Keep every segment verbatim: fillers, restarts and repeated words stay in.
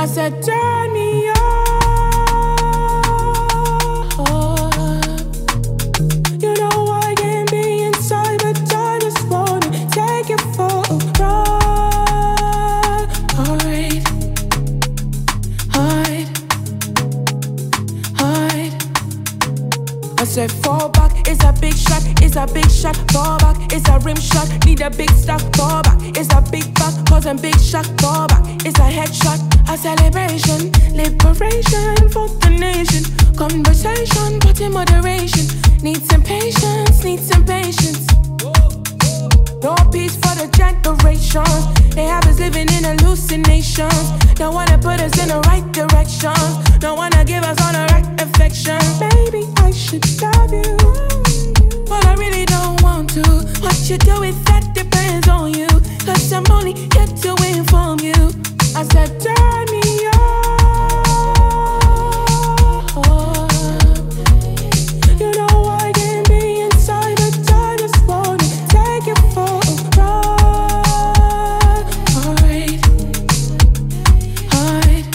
I said, turn me up. You know I can't be inside, but I just wanna take you for a ride. Alright, hide, hide. I said, fall back, it's a big shot, it's a big shot. Fall back, it's a rim shot, need a big stop. Fall back, it's a big back, causing big shock. Fall back, it's a headshot, a celebration, liberation for the nation. Conversation, but in moderation. Need some patience, need some patience. No peace for the generations. They have us living in hallucinations. Don't wanna put us in the right direction. Don't wanna give us all the right affection. Baby, I should love you, but I really don't want to. What you do with that depends on you, cause I'm only here to inform you. I said, turn me up. You know I can't be inside, but I just wanna take you for a ride. Alright, hide,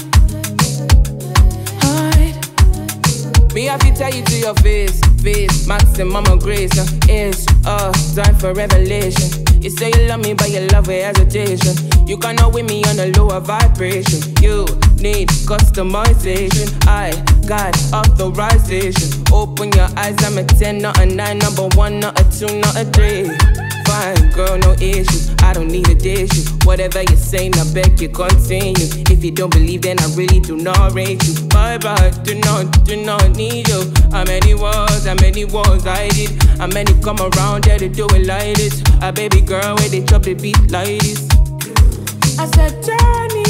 hide. Me have to tell you to your face, face, maximum of grace. uh, It's uh, time for revelation. You say you love me, but you love with hesitation. You cannot win me on a lower vibration. You need customization. I got authorization. Open your eyes, I'm a ten, not a nine. Number one, not a two, not a three. Fine, girl, no issues. I don't need a dish. Whatever you say, I beg you continue. If you don't believe, then I really do not rate you. Bye bye, do not, do not need you. How many wars, how many wars I did. How many come around there to do it like this. A baby girl, where they drop the beat like this. I said, turn me